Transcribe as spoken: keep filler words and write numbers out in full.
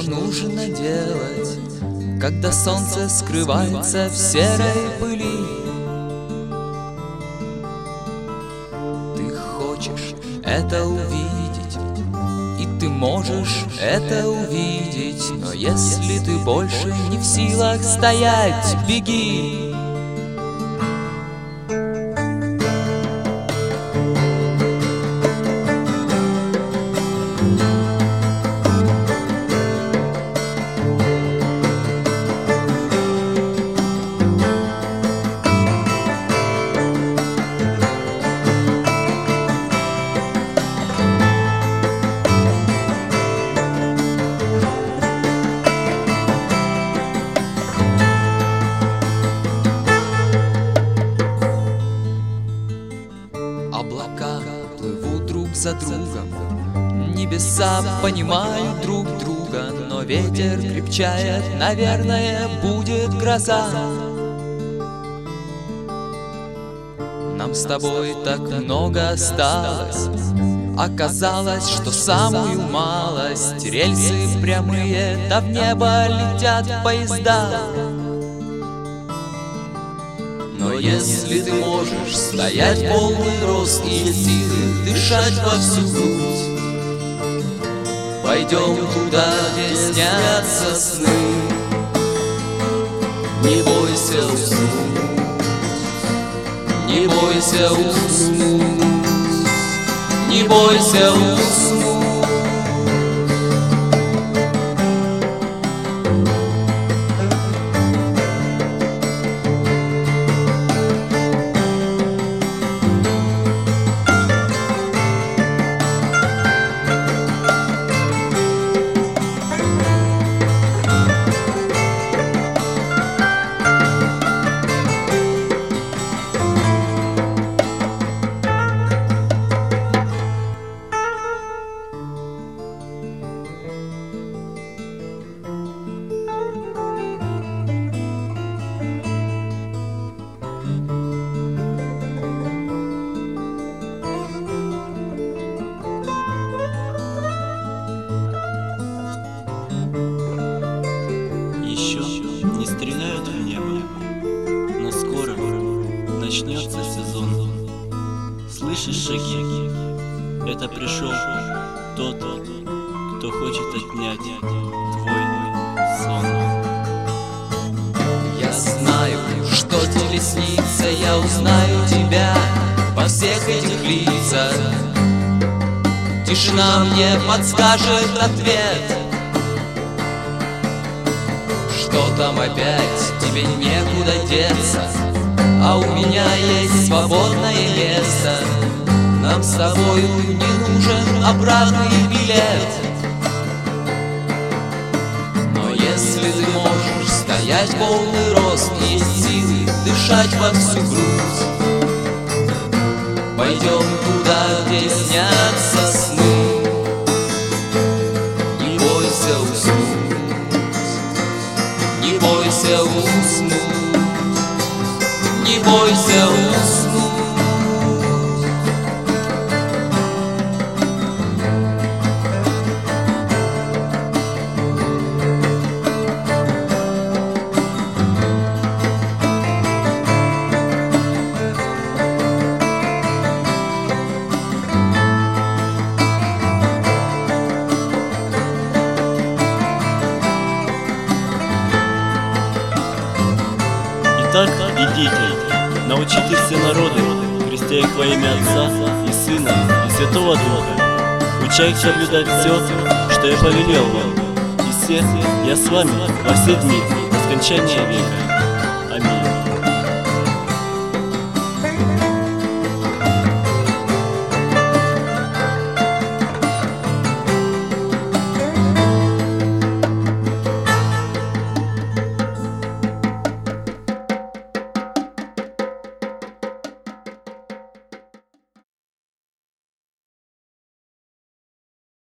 нужно делать, когда солнце скрывается в серой пыли? Ты хочешь это увидеть, и ты можешь это увидеть, но если ты больше не в силах стоять, беги. Облака плывут друг за другом, небеса понимают друг друга, но ветер крепчает, наверное, будет гроза. Нам с тобой так много осталось, оказалось, что самую малость. Рельсы прямые, да в небо летят поезда. Но если ты можешь стоять в полный рост и силы дышать во всю грудь, пойдем туда, где снятся сны. Не бойся уснуть, не бойся уснуть, не бойся уснуть. Еще не стреляют в небо, но скоро начнется сезон. Слышишь шаги? Это пришел тот, кто хочет отнять твой сон. Я знаю, что тебе снится, я узнаю тебя во всех этих лицах. Тишина мне подскажет ответ. Что там опять, тебе некуда деться, а у меня есть свободное место. Нам с тобою не нужен обратный билет. Но если ты можешь стоять в полный рост и есть силы дышать во всю грудь, пойдем туда, где снятся сны. Не бойся уснуть, не бойся уснуть, не бойся уснуть. Итак, идите, научите все народы, крестя их во имя Отца и Сына и Святого Духа, уча их соблюдать все, что я повелел вам. И все я с вами во все дни до скончания века.